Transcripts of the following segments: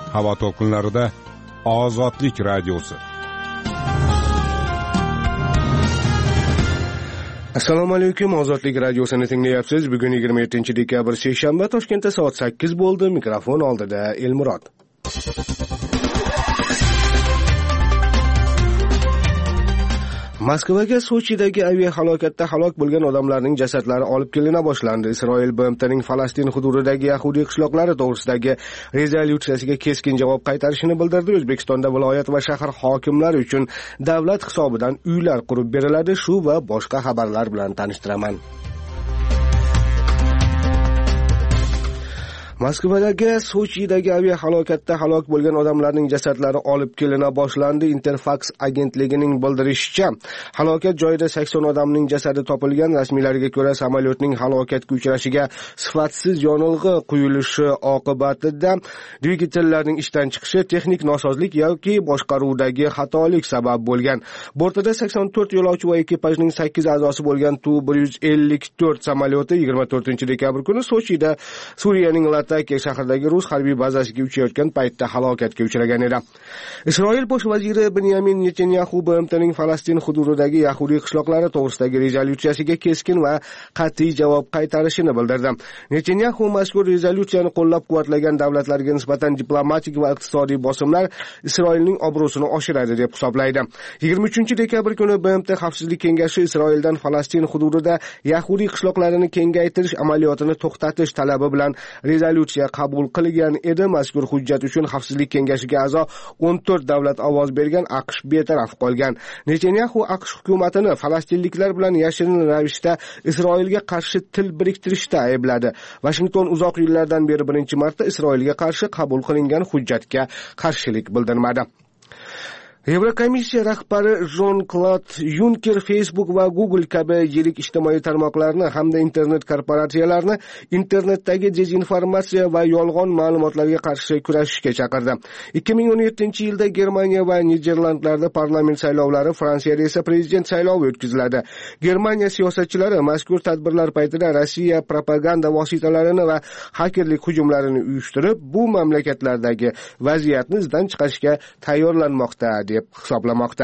Havo to'lqinlarida Ozodlik radiosi. Assalomu alaykum, Ozodlik radiosini tinglayapsiz. Bugun 27-dekabr seshanba, Toshkentda soat 8 bo'ldi. Mikrofon oldida Elmurod. Moskvaga Sochidagi aviahalokatda halok bo'lgan odamlarning jasadlari olib kelina boshlandi. Isroil BMTning Falastin hududidagi yahudiy qishloqlari to'g'risidagi rezolyutsiyasiga keskin javob qaytarishini bildirdi. O'zbekistonda viloyat va shahar hokimlari uchun davlat hisobidan uylar qurib beriladi. Shu va boshqa xabarlar bilan tanishtiraman. Moskvadagi Sochidagi aviahalokatda halok bo'lgan odamlarning jasadlari olib kelina boshlandi. Interfax agentligining bildirishicha, halokat joyida 80 odamning jasadi topilgan. Rasmiylarga ko'ra, samolyotning halokatga uchrashiga sifatsiz yonilg'i quyilishi oqibatida dvigatellarning ishdan chiqishi, texnik nosozlik yoki boshqaruvdagi xatolik sabab bo'lgan. Bortida 84 yo'lovchi va ekipajning 8 a'zosi bo'lgan Tu-154 samolyoti 24-dekabr kuni Sochida Suriyaning Latakiya shahridagi rus harbiy bazasiga uchayotgan paytda halokatga uchragan edi. Isroil bosh vaziri Benyamin Netanyahu BMTning Falastin hududidagi yahudiy qishloqlari to'g'risidagi rezolyutsiyasiga keskin va qat'iy javob qaytarishini bildirdi. Netanyahu mazkur rezolyutsiyani qo'llab-quvvatlagan davlatlarga nisbatan diplomatik va iqtisodiy bosimlar Isroilning obro'sini oshiradi deb hisoblaydi. 23-dekabr kuni BMT Xavfsizlik kengashi Isroildan Falastin hududida yahudiy qishloqlarini kengaytirish amaliyotini to'xtatish talabi bilan rezolyutsiya qabul qilgan edi. Mazkur hujjat uchun Xavfsizlik kengashiga a'zo 14 davlat ovoz bergan, AQSh betaraf qolgan. Netanyahu AQSh hukumatini falastinliklar bilan yashirin ravishda Isroilga qarshi til biriktirishda aybladi. Washington uzoq yillardan beri birinchi marta Isroilga qarshi qabul qilingan hujjatga qarshilik bildirmadi. Yevrokomissiya rahbari Jean-Claude Juncker Facebook va Google kabi yirik ijtimoiy tarmoqlarni hamda internet korporatsiyalarni internetdagi dezinformatsiya va yolg'on ma'lumotlarga qarshi kurashishga chaqirdi. 2017-yilda Germaniya va Niderlandlarda parlament saylovlari, Fransiyada esa prezident saylovi o'tkaziladi. Germaniya siyosatchilari mazkur tadbirlar paytida Rossiya propaganda vositalarini va hakerlik hujumlarini uyushtirib, bu mamlakatlardagi vaziyatni izdan chiqarishga tayyorlanmoqda deb hisoblamoqda.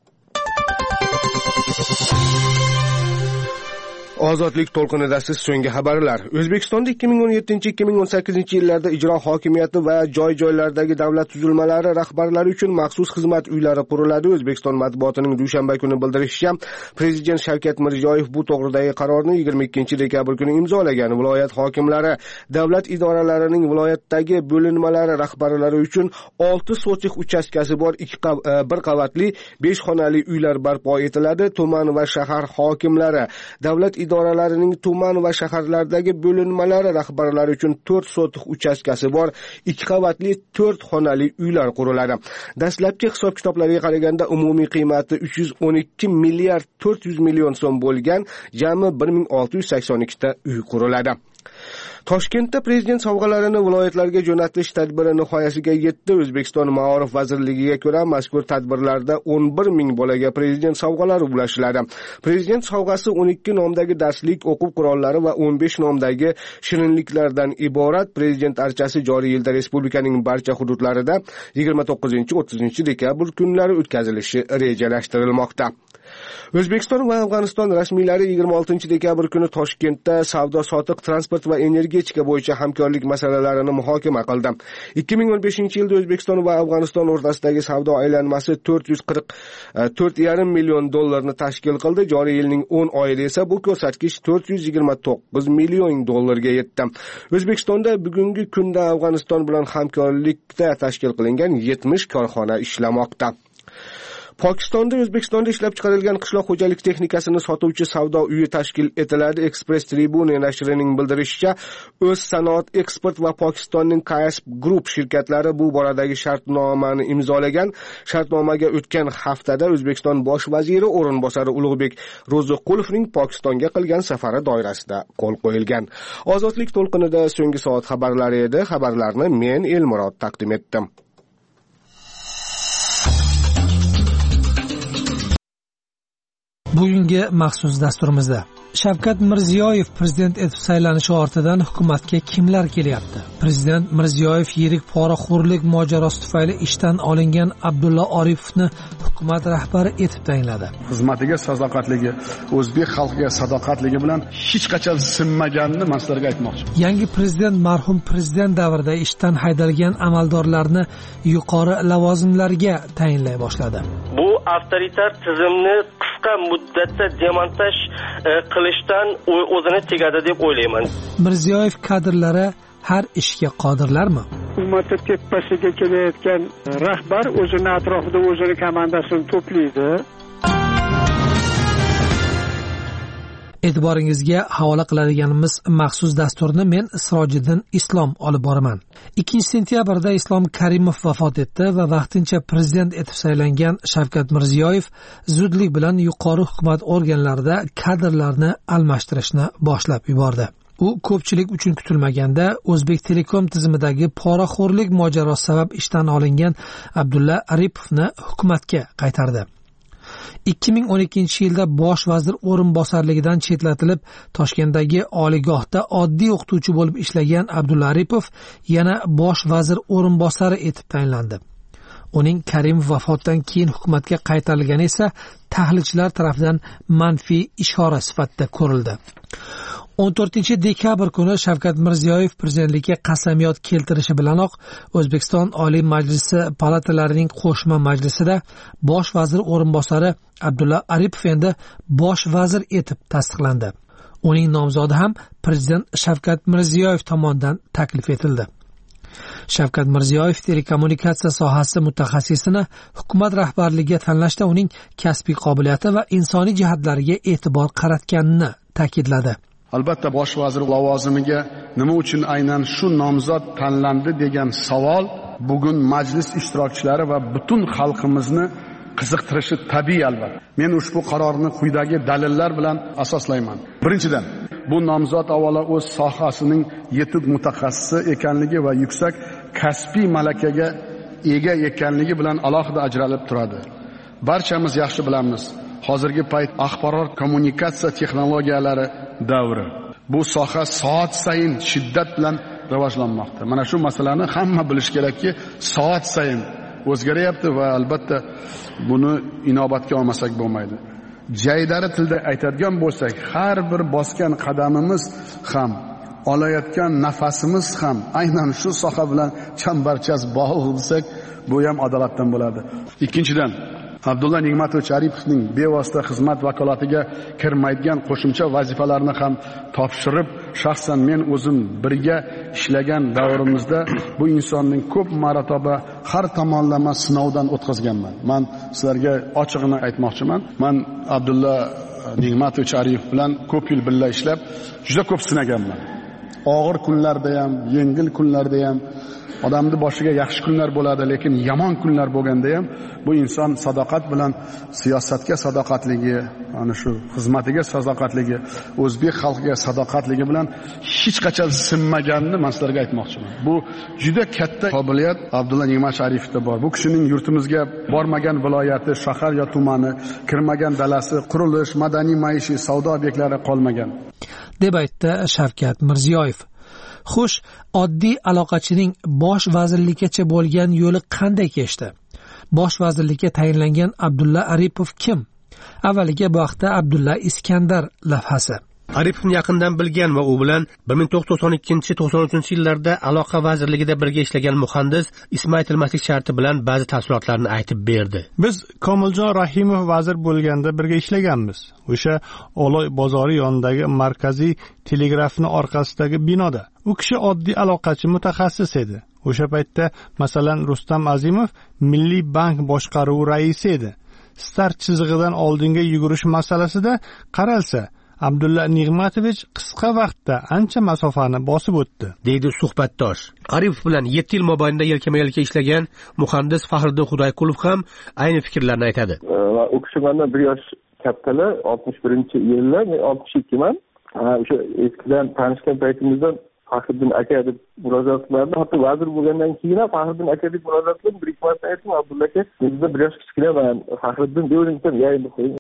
Ozodlik to'lqinida siz so'nggi xabarlar. O'zbekistonda 2017-2018-yillarda ijro hokimiyati va joy-joylardagi davlat tuzilmalari rahbarlari uchun maxsus xizmat uylari quriladi. O'zbekiston matbuotining dushanba kuni bildirishicha, Prezident Shavkat Mirziyoyev bu to'g'ridagi qarorni 22-dekabr kuni imzolagan. Viloyat hokimlari davlat idoralarining viloyatdagi bo'linmalari rahbarlari uchun 6 sotix uchastkasi bor bir qavatli 5 xonali uylar barpo etiladi. Tuman va shahar hokimlari davlat idoralarining tuman va shaharlardagi bo'linmalari rahbarlari uchun 4 sotix uchastkasi bor 2 qavatli 4 xonali uylar quriladi. Dastlabki hisob-kitoblarga qaraganda umumiy qiymati 312 milliard 400 million so'm bo'lgan jami 1682 ta uy quriladi. Toshkentda prezident sovg'alarini viloyatlarga jo'natish tadbiri nihoyasiga yetdi. O'zbekiston Ma'orif vazirligiga ko'ra, mazkur tadbirlarda 11 ming bolaga prezident sovg'alari ulashiladi. Prezident sovg'asi 12 nomdagi darslik, o'quv qurollari va 15 nomdagi shirinliklardan iborat. Prezident archasi joriy yilda respublikaning barcha hududlarida 29-30 dekabr kunlari o'tkazilishi rejalashtirilmoqda. O'zbekiston va Afg'oniston rasmiylari 26 dekabr kuni Toshkentda savdo-sotiq, transport va energetika bo'yicha hamkorlik masalalarini muhokama qildi. 2015-yilda O'zbekiston va Afg'oniston o'rtasidagi savdo aylanmasi 444,5 million dollarni tashkil qildi. Joriy yilning 10 oyida esa bu ko'rsatkich 429 million dollarga yetdi. O'zbekistonda bugungi kunda Afg'oniston bilan hamkorlikda tashkil qilingan 70 korxona ishlamoqda. Pokistonda O'zbekistonda ishlab chiqarilgan qishloq xo'jalik texnikasini sotuvchi savdo uyi tashkil etiladi. Express Tribune nashrining bildirishicha, O'z sanoat eksport va Pokistonning Kasb Group shirkatlari bu boradagi shartnomani imzolagan. Shartnomaga o'tgan haftada O'zbekiston bosh vaziri o'rinbosari Ulug'bek Ro'ziqulovning Pokistonga qilgan safari doirasida qo'l qo'yilgan. Ozodlik to'lqinida so'nggi soat xabarlari edi. Xabarlarni men Elmurod taqdim etdim. Bugungi maxsus dasturimizda Shavkat Mirziyoyev prezident etib saylanishi ortidan hukumatga kimlar kelyapti? Prezident Mirziyoyev yirik poraxo'rlik mojarosi tufayli ishdan olingan Abdulla Aripovni hukumat rahbari etib tayinladi. Xizmatiga sadoqatligi, o'zbek xalqiga sadoqatligi bilan hech qachon sinmaganini men sizlarga aytmoqchiman. Yangi prezident marhum prezident davrida ishdan haydalgan amaldorlarni yuqori lavozimlarga tayinlay boshladi. Bu avtoritar tizimni qisqa muddatda demontaj qilishdan o'zini tegadi deb o'ylayman. Mirziyoyev kadrlari har ishga qodirlarmi? Hukumat tepasiga kelayotgan rahbar o'zini atrofida o'zini komandasini to'playdi. E'tiboringizga havola qiladiganimiz maxsus dasturni men Sirojiddin Islom olib boraman. 2 sentyabrda Islom Karimov vafot etdi va vaqtincha prezident etib saylangan Shavkat Mirziyoyev zudlik bilan yuqori hukumat organlarida kadrlarni almashtirishni boshlab yubordi. U ko'pchilik uchun kutilmaganda O'zbek Telekom tizimidagi poraxo'rlik mojarosi sabab ishdan olingan Abdulla Aripovni hukumatga qaytardi. 2012-yilda bosh vazir o'rinbosarligidan chetlatilib, Toshkentdagi oliygohda oddiy o'qituvchi bo'lib ishlagan Abdulla Aripov yana bosh vazir o'rinbosari etib tayinlandi. Uning Karimov vafotidan keyin hukumatga qaytarilgani esa tahlilchilar tomonidan manfiy ishora sifatida ko'rildi. 14-dekabr kuni Shavkat Mirziyoyev prezidentlikka qasamyod keltirishi bilanoq O'zbekiston Oliy Majlisi palatalarining qo'shma majlisida bosh vazir o'rinbosari Abdulla Aripov endi bosh vazir etib tasdiqlandi. Uning nomzodi ham prezident Shavkat Mirziyoyev tomonidan taklif etildi. Shavkat Mirziyoyev telekommunikatsiya sohasi mutaxassisini hukumat rahbarligiga tanlashda uning kasbiy qobiliyati va insoniy jihatlariga e'tibor qaratganini ta'kidladi. Albatta bosh vazir lavozimiga nima uchun aynan shu nomzod tanlandi degan savol bugun majlis ishtirokchilari va butun xalqimizni qiziqtirishi tabiiy albatta. Men ushbu qarorni quyidagi dalillar bilan asoslayman. Birinchidan, bu nomzod avvalo o'z sohasining yetuk mutaxassisi ekanligi va yuksak kasbiy malakaga ega ekanligi bilan alohida ajralib turadi. Barchamiz yaxshi bilamiz, hozirgi payt axborot kommunikatsiya texnologiyalari davri. Bu soha soat sayin shiddat bilan rivojlanmoqda. Mana shu masalani hamma bilish kerakki, soat sayin o'zgaryapti va albatta buni inobatga olmasak bo'lmaydi. Jaydari tilda aytadigan bo'lsak, har bir bosgan qadamimiz ham, olayotgan nafasimiz ham aynan shu soha bilan chambarchas bog'liq bo'lsak, bu ham adolatdan bo'ladi. Ikkinchidan, Abdulla Nigmatovich Aripovning bevosita xizmat vakolatiga kirmaydigan qo'shimcha vazifalarni ham topshirib, shaxsan men o'zim birga ishlagan davrimizda bu insonning ko'p marotaba har tomonlama sinovdan o'tkazganman. Men sizlarga ochig'ini aytmoqchiman. Men Abdulla Nigmatovich Aripov bilan ko'p yil birga ishlab, juda ko'p sinaganman. Og'ir kunlarda ham, yengil kunlarda ham, odamning boshiga yaxshi kunlar bo'ladi, lekin yomon kunlar bo'lganda ham bu inson sadoqat bilan siyosatga sadoqatligi, ana shu xizmatiga sadoqatligi, o'zbek xalqiga sadoqatligi bilan hech qachon sinmaganini men sizlarga aytmoqchiman. Bu juda katta qobiliyat Abdulla Nigmatovich Aripovda bor. Bu kishining yurtimizga bormagan viloyati, shahar yo tumani, kirmagan dalasi, qurilish, madaniy maishiy savdo obyektlari qolmagan, deb aytdi Shavkat Mirziyoyev. Xo'sh, oddiy aloqachining bosh vazirlikkacha bo'lgan yo'li qanday kechdi? Bosh vazirlikka tayinlangan Abdulla Aripov kim? Avvaliga bu haqda Abdulla Iskandar lavhasi. Aripovni yaqindan bilgan va u bilan 1992-93 yillarda aloqa vazirligida birga ishlagan muhandis ismi aytilmaslik sharti bilan ba'zi tafsilotlarni aytib berdi. Biz Komiljon Rahimov vazir bo'lganda birga ishlaganmiz. O'sha Oloy bozori yonidagi markaziy telegrafni orqasidagi binoda. U kishi oddiy aloqachi mutaxassis edi. O'sha paytda masalan Rustam Azimov Milliy bank boshqaruvi raisi edi. Start chizig'idan oldinga yugurish masalasida qaralsa, Abdulla Nigmatovich qisqa vaqtda ancha masofani bosib o'tdi, deydi suhbatdosh. Aripov bilan 7 yil mobaynida yelkama-yelka ishlagan muhandis Faxriddin Xudoyqulov ham ayni fikrlarni aytadi. U kishi mendan 1 yosh kattalar, 61-yillar, men 62 man. O'sha eskidan tanishgan paytimizdan Faxriddin aka deb murojaat qilardi. Hatto vazir bo'lgandan keyin ham Faxriddin aka deb murojaat qilib, bir ikki marta aytdim, Abdulla aka, bizda 1 yosh kichkinaman, Faxriddin deb o'zim aytdim, ya endi qo'ying.